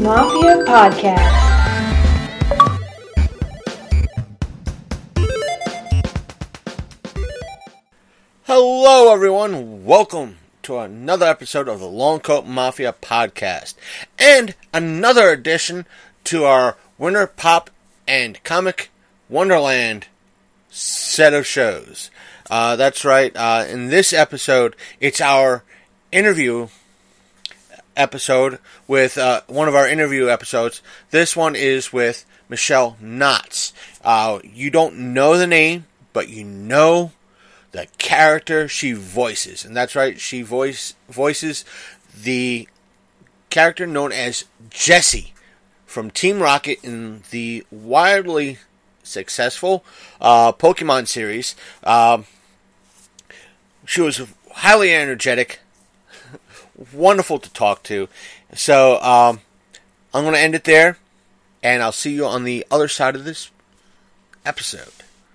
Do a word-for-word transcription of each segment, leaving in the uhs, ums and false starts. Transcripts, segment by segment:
Mafia Podcast. Hello everyone, welcome to another episode of the Longcoat Mafia Podcast, and another edition to our Winter Pop and Comic Wonderland set of shows. Uh, that's right, uh, in this episode, it's our interview episode with uh, one of our interview episodes. This one is with Michelle Knotts. Uh, you don't know the name, but you know the character she voices. And that's right, she voice voices the character known as Jessie from Team Rocket in the wildly successful uh, Pokemon series. Um, she was highly energetic, wonderful to talk to. So um, I'm going to end it there, and I'll see you on the other side of this episode.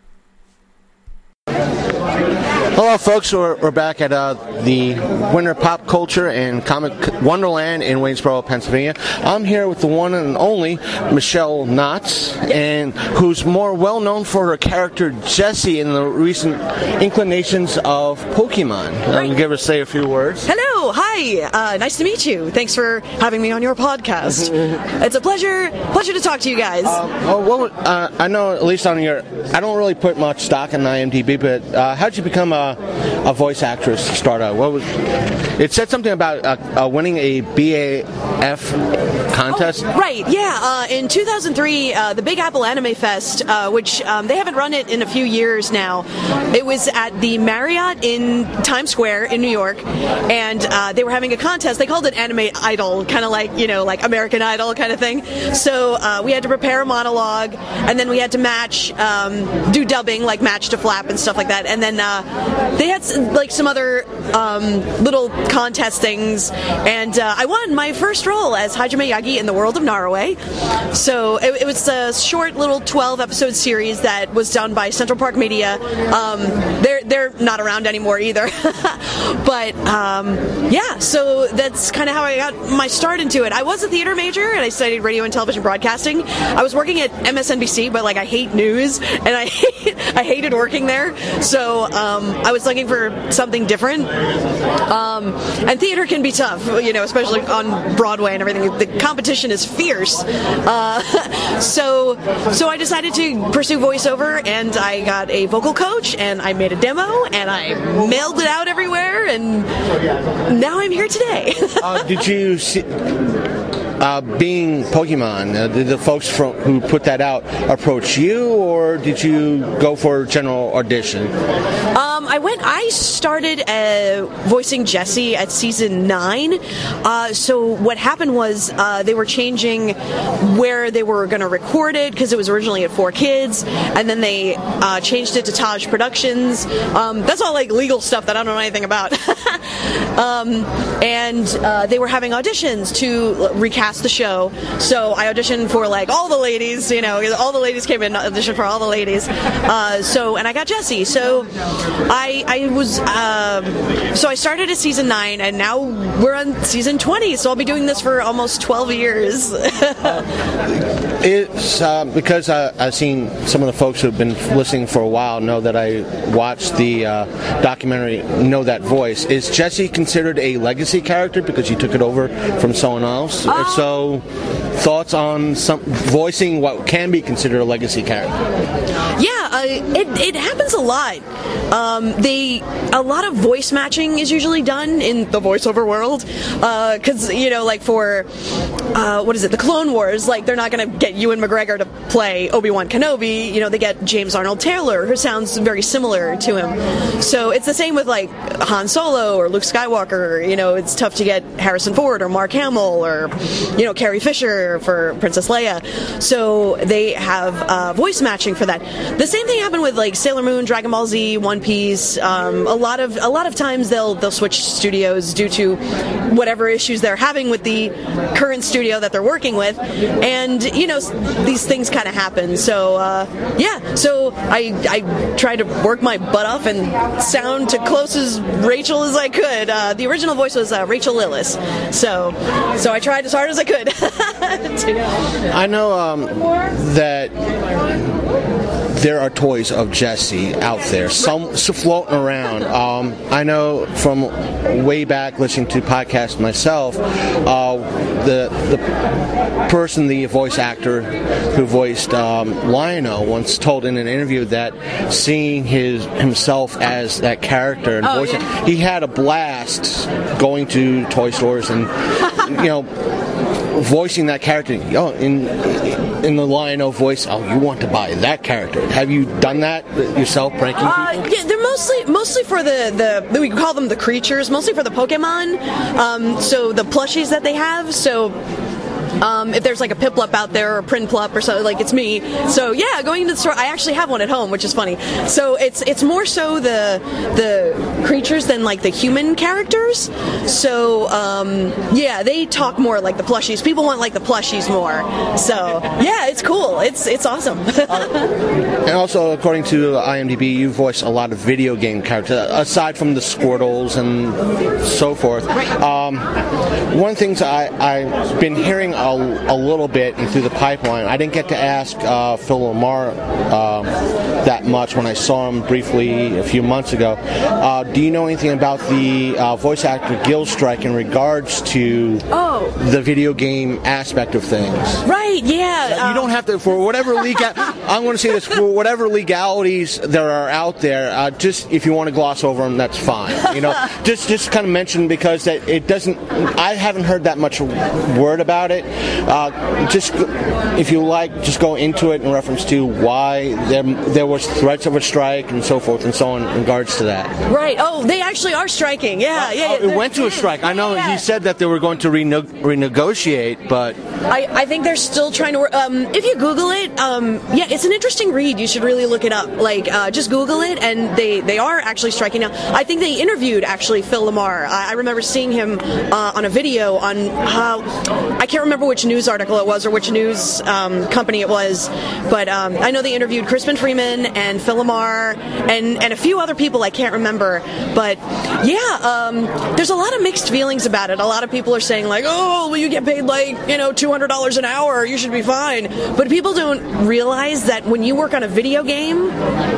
Hello folks, we're, we're back at uh, the Winter Pop Culture and Comic Wonderland in Waynesboro, Pennsylvania. I'm here with the one and only Michelle Knotts, and who's more well known for her character Jessie in the recent inclinations of Pokemon. Right. Um, give her say a few words. Hello, hi, uh, nice to meet you. Thanks for having me on your podcast. It's a pleasure, pleasure to talk to you guys. Uh, oh, what would, uh, I know at least on your, I don't really put much stock in I M D B, but uh, how'd you become a a voice actress to start out? What was it? Said something about uh, uh, winning a B A F contest. Oh, right, yeah. Uh, in two thousand three, uh, the Big Apple Anime Fest, uh, which um, they haven't run it in a few years now. It was at the Marriott in Times Square in New York, and uh, they were having a contest. They called it Anime Idol, kind of like, you know, like American Idol kind of thing. So uh, we had to prepare a monologue, and then we had to match, um, do dubbing, like match to flap and stuff like that. And then uh, they had like some other um, little contest things, and uh, I won my first role as Hajime Yagi in the World of Naraway. So it, it was a short little twelve episode series that was done by Central Park Media. Um, they're they're not around anymore either, but um, yeah. So that's kind of how I got my start into it. I was a theater major and I studied radio and television broadcasting. I was working at M S N B C, but like I hate news and I hate, I hated working there. So um, I was looking for something different. Um, and theater can be tough, you know, especially on Broadway and everything. The competition is fierce. Uh, so, so I decided to pursue voiceover, and I got a vocal coach, and I made a demo, and I mailed it out everywhere, and now I'm here today. uh, did you see? Uh, being Pokemon, uh, did the folks from, who put that out approach you, or did you go for a general audition? Um, I went. I started uh, voicing Jessie at season nine. Uh, so what happened was uh, they were changing where they were going to record it, because it was originally at Four Kids, and then they uh, changed it to Taj Productions. Um, that's all like legal stuff that I don't know anything about. um, and uh, they were having auditions to recast the show, so I auditioned for like all the ladies, you know, all the ladies came in, auditioned for all the ladies, uh, so, and I got Jessie, so I, I was, um, so I started at season nine, and now we're on season twenty, so I'll be doing this for almost twelve years. It's uh, because uh, I've seen some of the folks who have been listening for a while know that I watched the uh, documentary Know That Voice. Is Jessie considered a legacy character because you took it over from someone else? Uh, if so, thoughts on some voicing what can be considered a legacy character? Yeah, uh, it, it happens a lot. Um, they a lot of voice matching is usually done in the voiceover world, because uh, you know, like for uh, what is it, the Clone Wars, like they're not going to get Ewan McGregor to play Obi-Wan Kenobi. You know, they get James Arnold Taylor, who sounds very similar to him. So it's the same with like Han Solo or Luke Skywalker. You know, it's tough to get Harrison Ford or Mark Hamill or, you know, Carrie Fisher for Princess Leia. So they have uh, voice matching for that. The same thing happened with like Sailor Moon, Dragon Ball Z, One Piece. Um, a lot of a lot of times they'll they'll switch studios due to whatever issues they're having with the current studio that they're working with, and you know, these things kind kind of happened. So uh, yeah, so I I tried to work my butt off and sound to close as Rachel as I could. Uh, the original voice was uh, Rachel Lillis, so so I tried as hard as I could. I know um, that there are toys of Jessie out there, some floating around. Um, I know from way back listening to podcasts myself, uh, the the person, the voice actor who voiced um, Lion-O, once told in an interview that seeing his himself as that character and oh, voicing, yeah. he had a blast going to toy stores and you know. voicing that character, oh, in in the Lion-O voice. Oh, you want to buy that character? Have you done that yourself, pranking people? Uh, yeah, they're mostly mostly for the, the we call them the creatures, mostly for the Pokemon. Um, so the plushies that they have. So. Um, if there's like a Piplup out there or a Prinplup or something, like it's me. So yeah, going into the store, I actually have one at home, which is funny. So it's it's more so the the creatures than like the human characters. So um, yeah, they talk more like the plushies. People want like the plushies more. So yeah, it's cool. It's it's awesome. And also, according to I M D B, you voice a lot of video game characters aside from the Squirtles and so forth. Um, one of the things I I've been hearing a, a little bit and through the pipeline. I didn't get to ask uh, Phil LaMarr uh, that much when I saw him briefly a few months ago. Uh, do you know anything about the uh, voice actor guild strike in regards to oh. the video game aspect of things? Right, yeah. You um, don't have to, for whatever legal, I'm going to say this, for whatever legalities there are out there, uh, just if you want to gloss over them, that's fine. You know, just just kind of mention because that it doesn't, I haven't heard that much word about it. Uh, just if you like, just go into it in reference to why there there was threats of a strike and so forth and so on in regards to that. Right. Oh, they actually are striking. Yeah, uh, yeah. Oh, it went to a strike. I know yeah. he said that they were going to rene- renegotiate, but I, I think they're still trying to work. Um, if you Google it, um, yeah, it's an interesting read. You should really look it up. Like, uh, just Google it, and they, they are actually striking now. I think they interviewed actually Phil LaMarr. I, I remember seeing him uh, on a video on how I can't remember which news article it was or which news um, company it was, but um, I know they interviewed Crispin Freeman and Phil LaMarr and and a few other people I can't remember. But yeah, um, there's a lot of mixed feelings about it. A lot of people are saying like, oh, well, you get paid like you know two hundred dollars an hour, you should be fine. But people don't realize that when you work on a video game,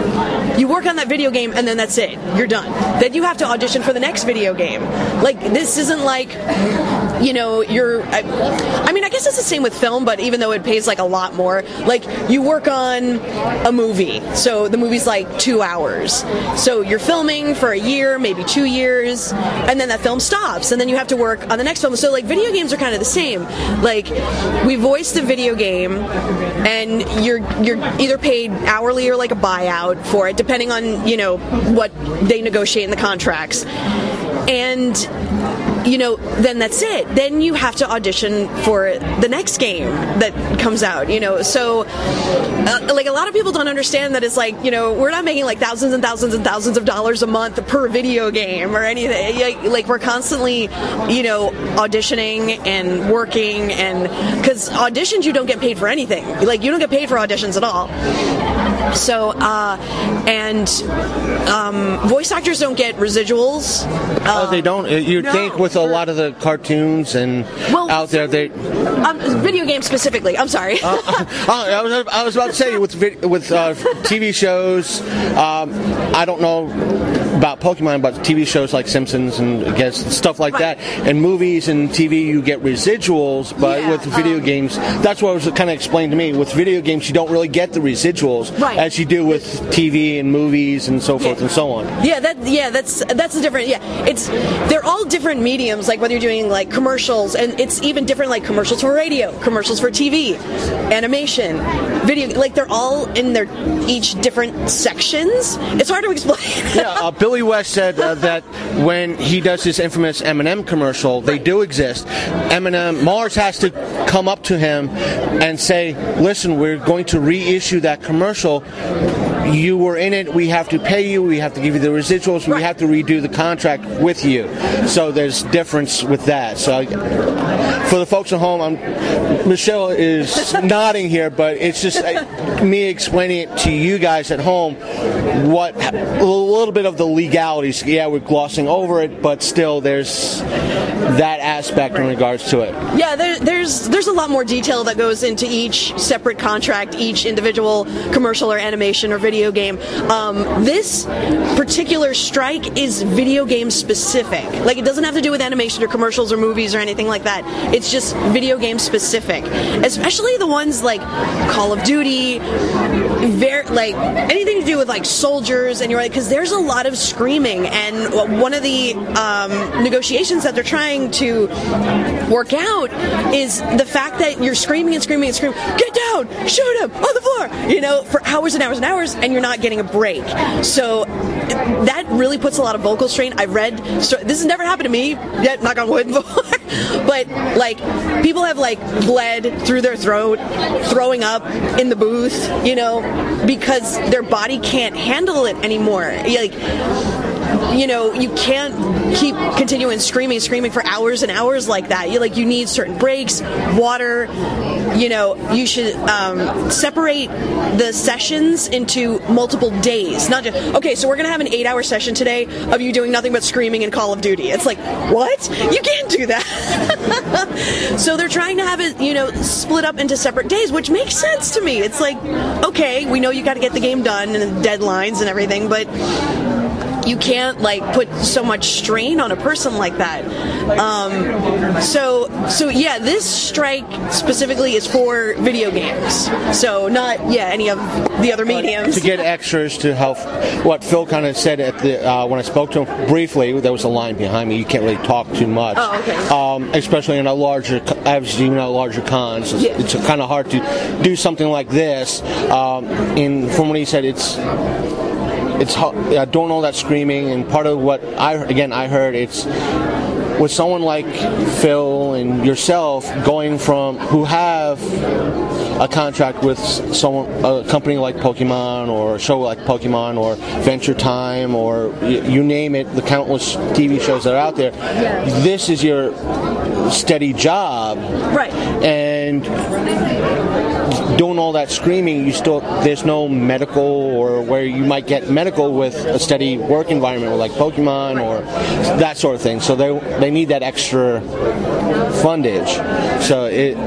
you work on that video game and then that's it. You're done. Then you have to audition for the next video game. Like, this isn't like, you know, you're... I, I mean, I guess it's the same with film, but even though it pays, like, a lot more, like, you work on a movie. So the movie's, like, two hours. So you're filming for a year, maybe two years, and then that film stops, and then you have to work on the next film. So, like, video games are kind of the same. Like, we voice the video game, and you're you're either paid hourly or, like, a buyout for it, depending on, you know, what they negotiate in the contracts. And, you know, then that's it. Then you have to audition for the next game that comes out, you know. So, uh, like, a lot of people don't understand that it's like, you know, we're not making, like, thousands and thousands and thousands of dollars a month per video game or anything. Like, we're constantly, you know, auditioning and working, and because auditions, you don't get paid for anything. Like, you don't get paid for auditions at all. So, uh, and um, voice actors don't get residuals. Uh, oh, they don't? You'd no. think with a lot of the cartoons and well, out there, they... Um, video games specifically, I'm sorry. uh, uh, I, was, I was about to say, with with uh, T V shows, um, I don't know about Pokemon, but T V shows like Simpsons and I guess stuff like right. that, and movies and T V you get residuals, but yeah, with video um, games, that's what was kind of explained to me. With video games, you don't really get the residuals right. as you do with T V and movies and so forth yeah. and so on. Yeah, that yeah, that's that's a different. Yeah, it's they're all different mediums. Like whether you're doing like commercials, and it's even different like commercials for radio, commercials for T V, animation, video. Like they're all in their each different sections. It's hard to explain. yeah, uh, Billy West said uh, that when he does his infamous M and M commercial, they do exist. M and M, Mars has to come up to him and say, listen, we're going to reissue that commercial. You were in it, we have to pay you, we have to give you the residuals, we have to redo the contract with you. So there's difference with that. So for the folks at home, I'm, Michelle is nodding here, but it's just uh, me explaining it to you guys at home. What a little bit of the legalities. Yeah, we're glossing over it, but still, there's that aspect in regards to it. Yeah, there, there's there's a lot more detail that goes into each separate contract, each individual commercial or animation or video game. Um, this particular strike is video game specific. Like, it doesn't have to do with animation or commercials or movies or anything like that. It's just video game specific. Especially the ones like Call of Duty, very, like anything to do with like soldiers, and you're right, because there's a lot of screaming, and one of the um, negotiations that they're trying to work out is the fact that you're screaming and screaming and screaming, get down, shoot him on the floor, you know, for hours and hours and hours, and you're not getting a break. So that really puts a lot of vocal strain. I read, so this has never happened to me yet, knock on wood, before, but like people have like bled through their throat, throwing up in the booth, you know, because their body can't handle it anymore. Like, you know, you can't keep continuing screaming, screaming for hours and hours like that. You like, you need certain breaks, water. You know, you should um, separate the sessions into multiple days. Not just, okay, so we're going to have an eight-hour session today of you doing nothing but screaming in Call of Duty. It's like, what? You can't do that. So they're trying to have it, you know, split up into separate days, which makes sense to me. It's like, okay, we know you got to get the game done and deadlines and everything, but you can't like put so much strain on a person like that. Um, so, so yeah, this strike specifically is for video games. So not yeah any of the other mediums. To get extras to help. What Phil kind of said at the uh, when I spoke to him briefly, there was a line behind me. You can't really talk too much. Oh, okay. Um, especially in a larger, as you know, larger cons. It's, yeah. it's kind of hard to do something like this. Um, in from what he said, it's. It's uh, doing all that screaming, and part of what I again I heard it's with someone like Phil and yourself going from who have a contract with someone, a company like Pokemon or a show like Pokemon or Venture Time or you, you name it, the countless T V shows that are out there. Yeah. This is your steady job, right? And doing all that screaming, you still there's no medical or where you might get medical with a steady work environment like Pokemon or that sort of thing. So they they need that extra fundage. So it.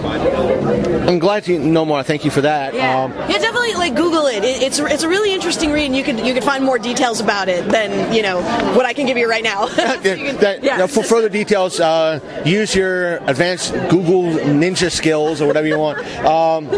I'm glad to know more. Thank you for that. Yeah, um, yeah, definitely. Like Google it. it. It's it's a really interesting read, and you could you could find more details about it than you know what I can give you right now. So you can, that, yeah. Now for further details, uh, use your advanced Google Ninja skills or whatever you want. Um,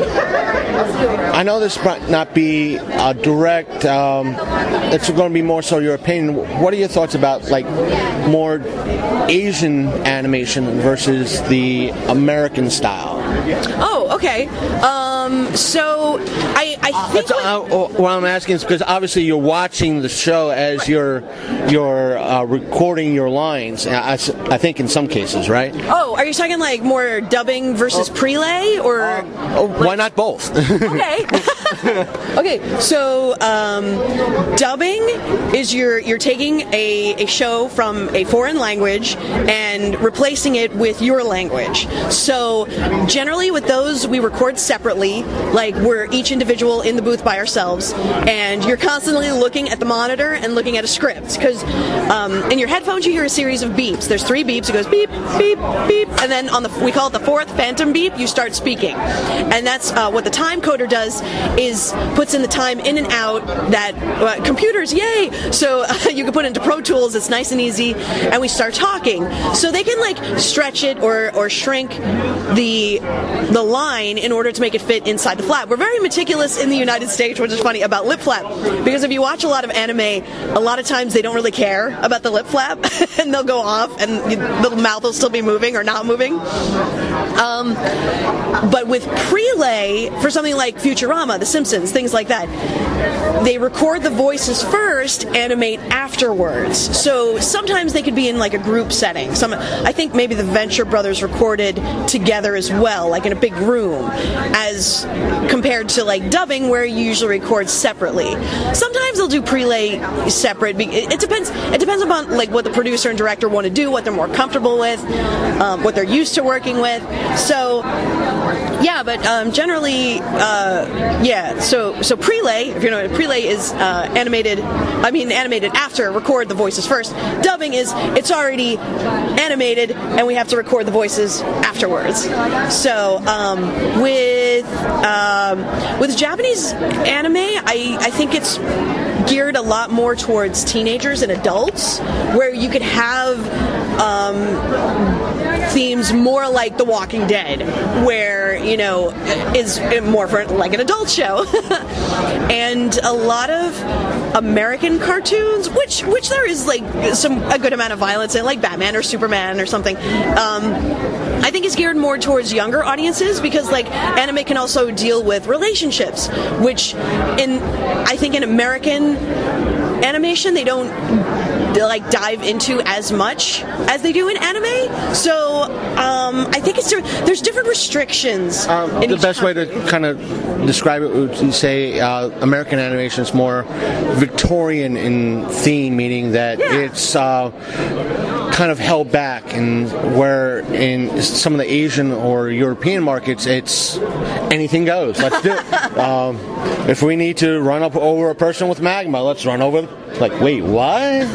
I know this might not be a direct. Um, it's going to be more so your opinion. What are your thoughts about like more Asian animation versus the American style? Oh, okay. Um, so I, I think That's, uh, what I'm asking is because obviously you're watching the show as you're you're uh, recording your lines. I, I think in some cases, right? Oh, are you talking like more dubbing versus prelay, or uh, oh, why not both? Okay. Okay. So um, dubbing is you're you're taking a, a show from a foreign language and replacing it with your language. So generally with those we record separately, like we're each individual in the booth by ourselves, and you're constantly looking at the monitor and looking at a script because um, in your headphones you hear a series of beeps. There's three beeps. It goes beep, beep, beep, and then on the we call it the fourth phantom beep. You start speaking, and that's uh, what the time coder does is puts in the time in and out that uh, computers, yay! So uh, you can put it into Pro Tools. It's nice and easy, and we start talking. So they can like stretch it or or shrink the the line in order to make it fit inside the flap. We're very meticulous in the United States, which is funny, about lip flap, because if you watch a lot of anime, a lot of times they don't really care about the lip flap, and they'll go off, and the mouth will still be moving or not moving. Um, but with prelay, for something like Futurama, the Simpsons, things like that. They record the voices first, animate afterwards. So sometimes they could be in like a group setting. Some, I think maybe the Venture Brothers recorded together as well, like in a big room, as compared to like dubbing where you usually record separately. Sometimes they'll do prelay separate. It, it depends. It depends upon like what the producer and director want to do, what they're more comfortable with, um, what they're used to working with. So yeah, but um, generally, uh, yeah. So so prelay, if you know, prelay is uh, animated. I mean, animated after record the voices first. Dubbing is it's already animated and we have to record the voices afterwards. So um, with um, with Japanese anime, I I think it's geared a lot more towards teenagers and adults, where you could have um, themes more like The Walking Dead, where, you know, is more for like an adult show. And a lot of American cartoons, which which there is like some a good amount of violence in, like Batman or Superman or something, um, I think is geared more towards younger audiences, because like anime can also deal with relationships, which in I think in American animation they don't like dive into as much as they do in anime. So um, I think it's there's different restrictions. Um, the best way to kind of describe it would you say uh, American animation is more Victorian in theme, meaning that yeah. it's uh, kind of held back, and where in some of the Asian or European markets it's anything goes. Let's do it. um, if we need to run up over a person with magma, let's run over. Like, wait, what?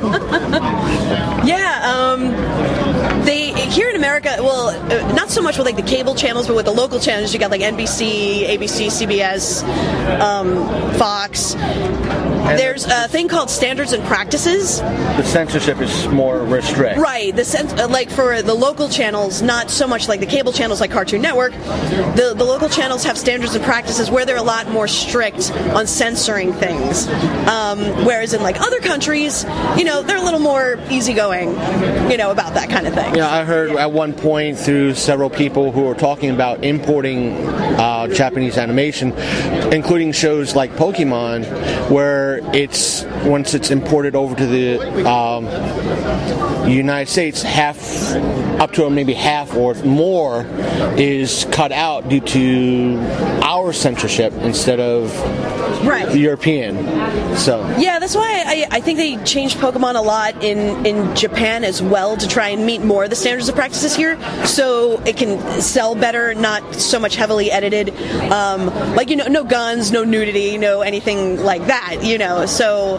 Yeah, um, they here in America, well, uh, not so much with like the cable channels, but with the local channels, you got like N B C, A B C, C B S, um, Fox. There's a thing called standards and practices. The censorship is more restrict. Right. The sen- uh, like for the local channels, not so much like the cable channels like Cartoon Network. The the local channels have standards and practices where they're a lot more strict on censoring things. Um, whereas in like other countries, you know, they're a little more easygoing, you know, about that kind of thing. Yeah, I heard at one point through several people who were talking about importing uh, Japanese animation, including shows like Pokemon, where it's once it's imported over to the um, United States, half up to maybe half or more is cut out due to our censorship instead of right. European. So yeah, that's why I, I think they changed Pokemon a lot in, in Japan as well, to try and meet more of the standards and practices here, so it can sell better, not so much heavily edited. Um, like, you know, no guns, no nudity, no anything like that, you know, so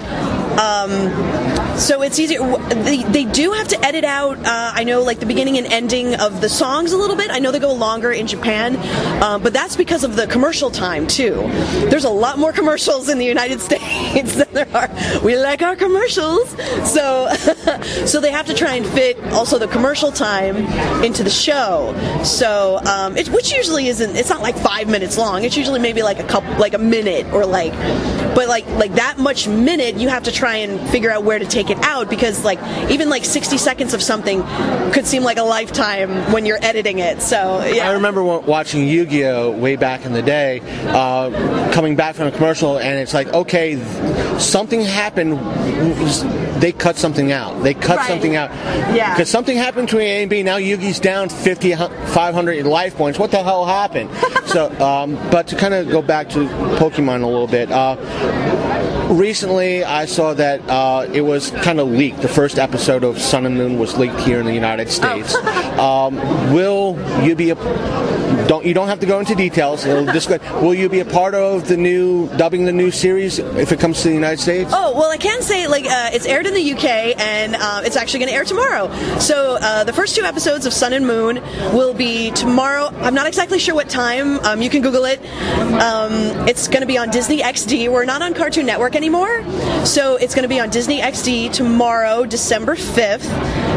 um, so it's easier. They, they do have to edit out, uh, I know, like the beginning and ending of the songs a little bit. I know they go longer in Japan, uh, but that's because of the commercial time, too. There's a lot more commercials in the United States than there are. We like our commercials. So so they have to try and fit also the commercial time into the show. So, um, it, which usually isn't, it's not like five minutes long. It's usually maybe like a couple, like a minute or like, but like, like that much minute, you have to try and figure out where to take it out, because like even like sixty seconds of something could seem like a lifetime when you're editing it. So yeah. I remember watching Yu-Gi-Oh! Way back in the day, uh, coming back from a commercial, and it's like, okay, something happened. They cut something out. They cut right. something out. Yeah. Because something happened between A and B. Now Yugi's down fifty, five hundred life points. What the hell happened? so, um, but to kind of go back to Pokemon a little bit, uh, recently I saw that uh, it was kind of leaked. The first episode of Sun and Moon was leaked here in the United States. Oh. um, will you be a... Don't you don't have to go into details. Just go, will you be a part of the new dubbing the new series if it comes to the United States? Oh well, I can say like uh, it's aired in the U K and uh, it's actually going to air tomorrow. So uh, the first two episodes of Sun and Moon will be tomorrow. I'm not exactly sure what time. Um, you can Google it. Um, it's going to be on Disney X D. We're not on Cartoon Network anymore, so it's going to be on Disney X D tomorrow, December fifth.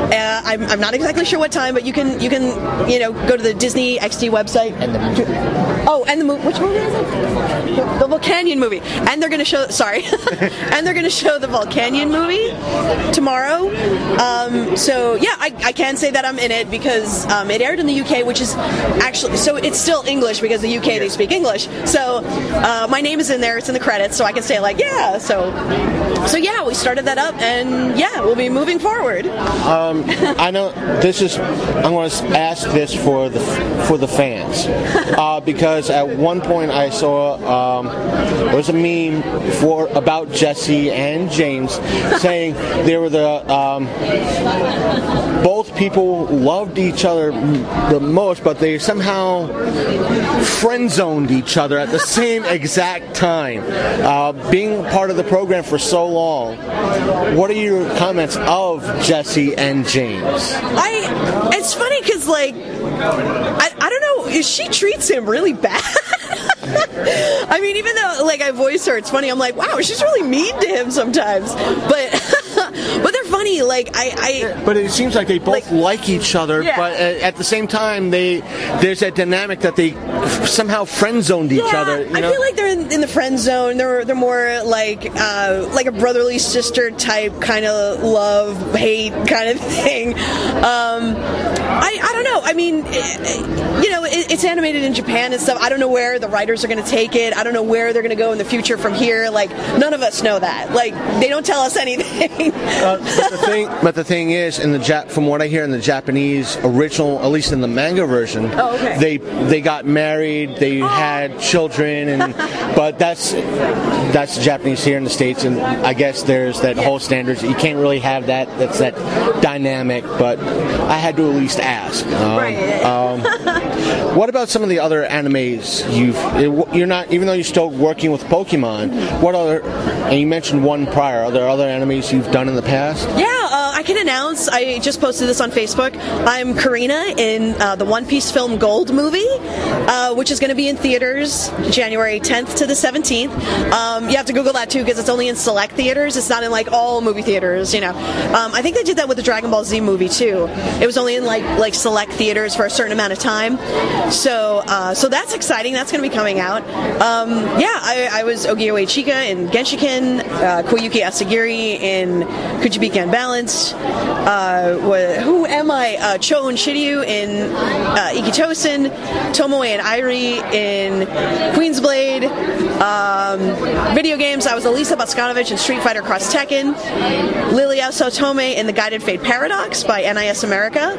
Uh, I'm, I'm not exactly sure what time, but you can you can you know go to the Disney X D website. And the movie. Oh, and the movie. Which movie is it? The, the Volcanion movie. And they're going to show. Sorry, and they're going to show the Volcanion movie tomorrow. Um, so yeah, I, I can say that I'm in it because um, it aired in the U K, which is actually so it's still English because the U K they speak English. So uh, my name is in there. It's in the credits, so I can say like yeah. So so yeah, we started that up, and yeah, we'll be moving forward. Um, I know this is. I'm going to ask this for the for the fans uh, because at one point I saw um, there was a meme for about Jesse and James saying they were the um, both people loved each other the most, but they somehow friend zoned each other at the same exact time. Uh, being part of the program for so long, what are your comments of Jesse and James? I. It's funny because like I I don't know. She treats him really bad. I mean, even though like I voice her, it's funny. I'm like, wow, she's really mean to him sometimes. But but they're funny. Like I, I But it seems like they both like, like each other. Yeah. But at the same time, they there's that dynamic that they somehow friend zoned each yeah, other. You I know? feel like they're in, in the friend zone. They're they're more like uh, like a brotherly sister type kind of love hate kind of thing. Um, I I don't know. I mean, you know, it, it's animated in Japan and stuff. I don't know where the writers are going to take it. I don't know where they're going to go in the future from here. Like none of us know that. Like they don't tell us anything. uh, but the thing, but the thing is, in the Jap- from what I hear in the Japanese original, at least in the manga version, oh, okay. they they got married, they oh. had children, and but that's that's Japanese here in the States, and I guess there's that yeah. whole standards. You can't really have that. That's that dynamic. But I had to at least ask. Um, right. um, what about some of the other animes you've? You're not, even though you're still working with Pokemon. What other? And you mentioned one prior. Are there other animes you've done in the past? Yeah, uh, I can announce. I just posted this on Facebook. I'm Karina in uh, the One Piece film Gold movie, uh, which is going to be in theaters January tenth to the seventeenth. Um, you have to Google that too because it's only in select theaters. It's not in like all movie theaters. You know, um, I think they did that with the Dragon Ball Z movie too. It was only in like like select theaters for a certain amount of time. So uh, so that's exciting. That's going to be coming out. Um, yeah, I, I was Ogiyo Ichika in Genshiken, uh, Koyuki Asagiri in Kujibiki Unbalanced. Uh, wh- who am I? Uh, Cho and Shiryu in uh, Ikitosen, Tomoe and Airi in Queensblade. Um, video games, I was Elisa Boskanovich in Street Fighter Cross Tekken. Lilia Sotome in The Guided Fate Paradox by N I S America.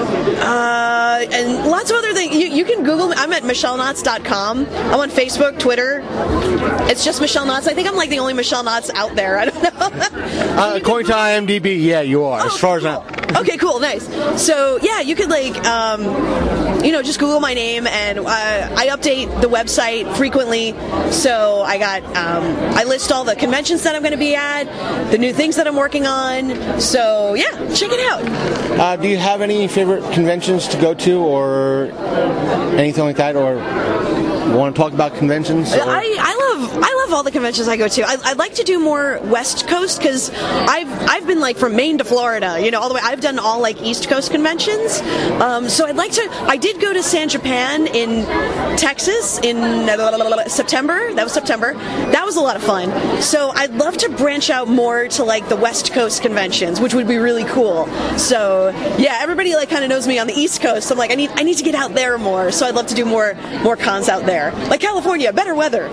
Uh, and lots of other things. You, you can Google me. I'm at Michelle Knotts dot com. I'm on Facebook, Twitter. It's just Michelle Knotts. I think I'm like the only Michelle Knotts out there. I don't know. uh, according to I M D B, yeah, you are. Oh, as far cool. as I'm. Okay, cool, nice. So yeah, you could like, um, you know, just Google my name, and uh, I update the website frequently. So I got, um, I list all the conventions that I'm going to be at, the new things that I'm working on. So yeah, check it out. Uh, do you have any favorite conventions to go to, or anything like that, or want to talk about conventions? Or? I, I love I love all the conventions I go to. I, I'd like to do more West Coast because I've I've been like from Maine to Florida, you know, all the way. I've done all like East Coast conventions. Um, so I'd like to. I did go to San Japan in Texas in uh, September. That was September. That was a lot of fun. So I'd love to branch out more to like the West Coast conventions, which would be really cool. So yeah, everybody like kind of knows me on the East Coast. I'm like I need I need to get out there more. So I'd love to do more more cons out there. Like California, better weather.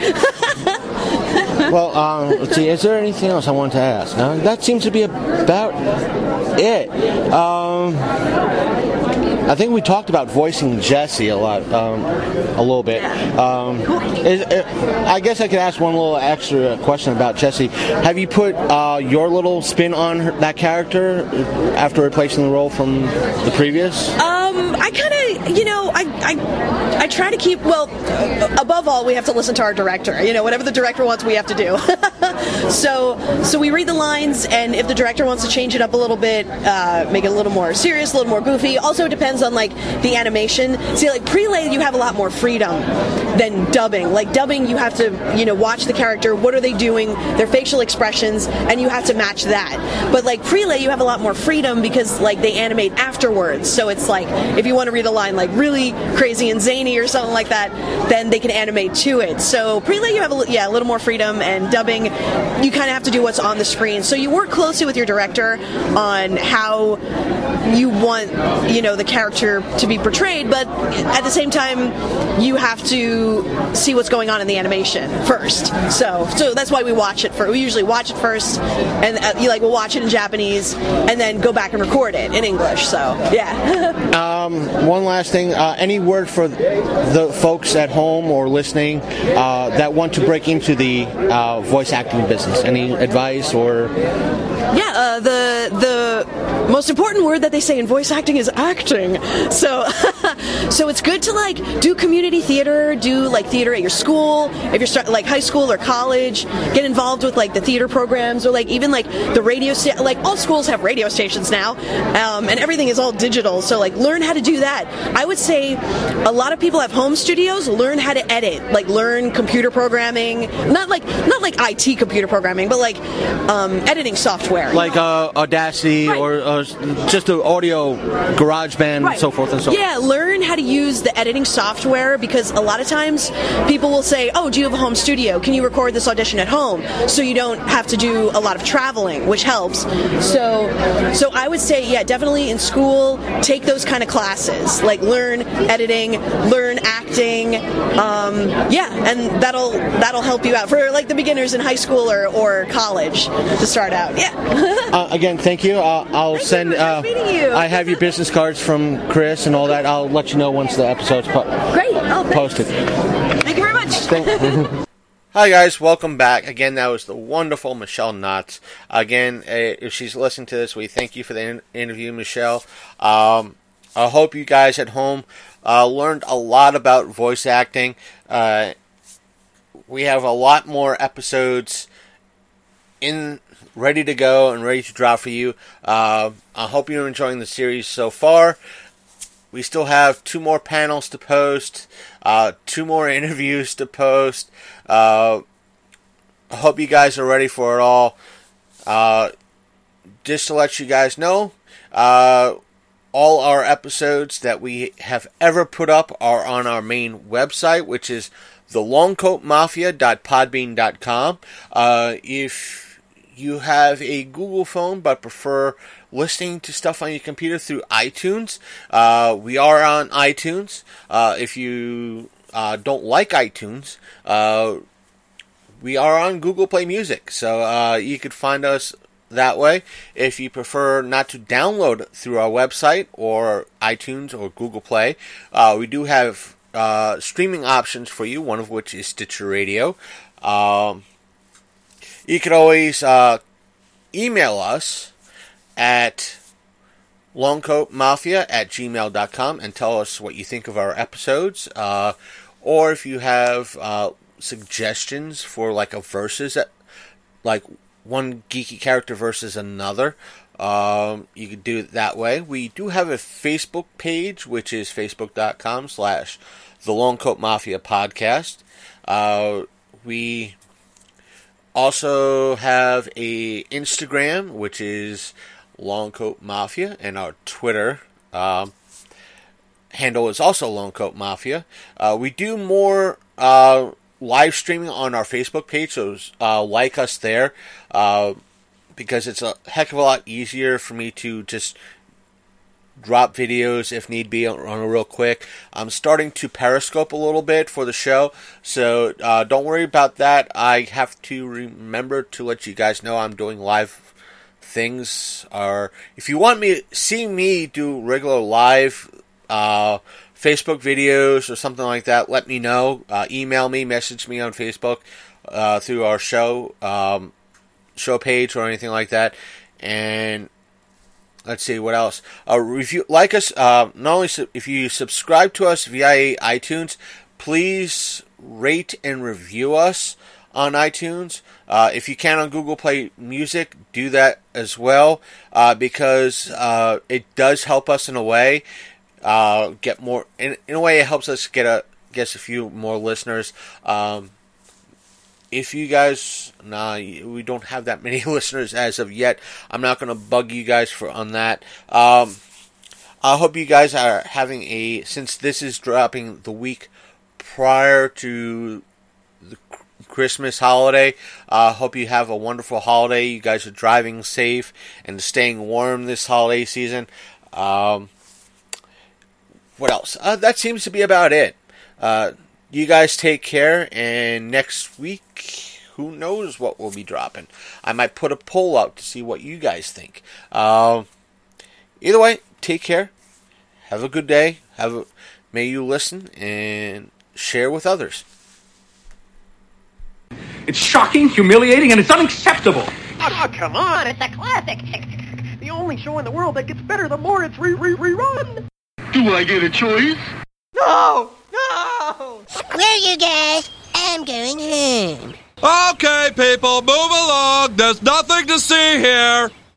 Well, um, let's see. Is there anything else I wanted to ask? No, that seems to be about it. Um, I think we talked about voicing Jesse a lot, um, a little bit. Um, is, uh, I guess I could ask one little extra question about Jesse. Have you put uh, your little spin on her, that character after replacing the role from the previous? Um, I kind of, you know, I, I, I try to keep. Well, above all, we have to listen to our director. You know, whatever the director wants, we have to do. so so we read the lines, and if the director wants to change it up a little bit, uh, make it a little more serious, a little more goofy. Also, it depends on like the animation. See, like prelay, you have a lot more freedom than dubbing. Like dubbing, you have to you know watch the character. What are they doing? Their facial expressions, and you have to match that. But like prelay, you have a lot more freedom because like they animate afterwards. So it's like if you want to read a line like really crazy and zany or something like that, then they can animate to it. So prelay, you have a, yeah a little more freedom, and dubbing, you kind of have to do what's on the screen. So you work closely with your director on how you want you know the character to be portrayed, but at the same time you have to see what's going on in the animation first. So so that's why we watch it for. We usually watch it first, and uh, you like we'll watch it in Japanese, and then go back and record it in English. So yeah. um, one last thing. Uh, any word for the folks at home or listening uh, that want to break into the uh, voice acting business? Any advice or? Yeah, uh, the the most important word that they say in voice acting is acting. So so it's good to like do community theater, do like theater at your school. If you're start, like high school or college, get involved with like the theater programs, or like even like the radio sta- like all schools have radio stations now, um, and everything is all digital. So like learn how to do that. I would say a lot of people have home studios. Learn how to edit, like learn computer programming. Not like not like I T computer programming, but like um, editing software. Like uh, Audacity, right. or uh, just the audio GarageBand, right. and so forth and so on. Yeah, learn how to use the editing software, because a lot of times people will say, oh, do you have a home studio? Can you record this audition at home? So you don't have to do a lot of traveling, which helps. So so I would say, yeah, definitely in school, take those kind of classes. Like learn editing, learn acting. Um, yeah, and that'll that'll help you out for like the beginners in high school or, or college to start out. Yeah. uh, again, thank you. Uh, I'll thank send. You. Uh, nice meeting you. I have your business cards from Chris and all that. I'll let you know once the episode's po- Great. Oh, posted. Thank you very much. Thank- Hi guys, welcome back. Again, that was the wonderful Michelle Knotts. Again, uh, if she's listening to this, we thank you for the in- interview, Michelle. Um, I hope you guys at home uh, learned a lot about voice acting. Uh, we have a lot more episodes in ready to go and ready to drop for you. Uh, I hope you're enjoying the series so far. We still have two more panels to post, uh, two more interviews to post. Uh, I hope you guys are ready for it all. Uh, just to let you guys know, uh, all our episodes that we have ever put up are on our main website, which is the longcoat mafia dot podbean dot com. Uh, if you have a Google phone but prefer listening to stuff on your computer through iTunes, uh, we are on iTunes. Uh, if you uh, don't like iTunes, uh, we are on Google Play Music, so uh, you could find us that way. If you prefer not to download through our website or iTunes or Google Play, uh, we do have uh, streaming options for you, one of which is Stitcher Radio. Um, you can always uh, email us at longcoatmafia at gmail dot com and tell us what you think of our episodes. Uh, or if you have uh, suggestions for like a versus, like one geeky character versus another, um, you can do it that way. We do have a Facebook page, which is facebook dot com slash the Longcoat Mafia podcast. Uh, we also have a Instagram, which is Longcoat Mafia, and our Twitter um, handle is also Longcoat Mafia. Uh, we do more uh, live streaming on our Facebook page, so uh, like us there, uh, because it's a heck of a lot easier for me to just drop videos if need be on, on a real quick. I'm starting to Periscope a little bit for the show, so uh, don't worry about that. I have to remember to let you guys know I'm doing live things. Or if you want me see me do regular live uh, Facebook videos or something like that, let me know. Uh, email me, message me on Facebook uh, through our show um, show page or anything like that. And let's see, what else? Uh, review, like us, uh, not only su- if you subscribe to us via iTunes, please rate and review us on iTunes. Uh, if you can on Google Play Music, do that as well, uh, because uh, it does help us in a way. Uh, get more in, in a way, it helps us get a guess a few more listeners. Um, if you guys, nah, we don't have that many listeners as of yet. I'm not going to bug you guys for on that. Um, I hope you guys are having a, since this is dropping the week prior to the Christmas holiday, I uh, hope you have a wonderful holiday. You guys are driving safe and staying warm this holiday season. Um, what else? Uh, that seems to be about it. Uh, you guys take care, and next week, who knows what will be dropping. I might put a poll out to see what you guys think. Uh, either way, take care. Have a good day. Have a, may you listen and share with others. It's shocking, humiliating, and it's unacceptable. Oh, come on, it's a classic. The only show in the world that gets better the more it's re-re-rerun. Do I get a choice? No! No! Screw you guys. I'm going home. Okay, people, move along. There's nothing to see here.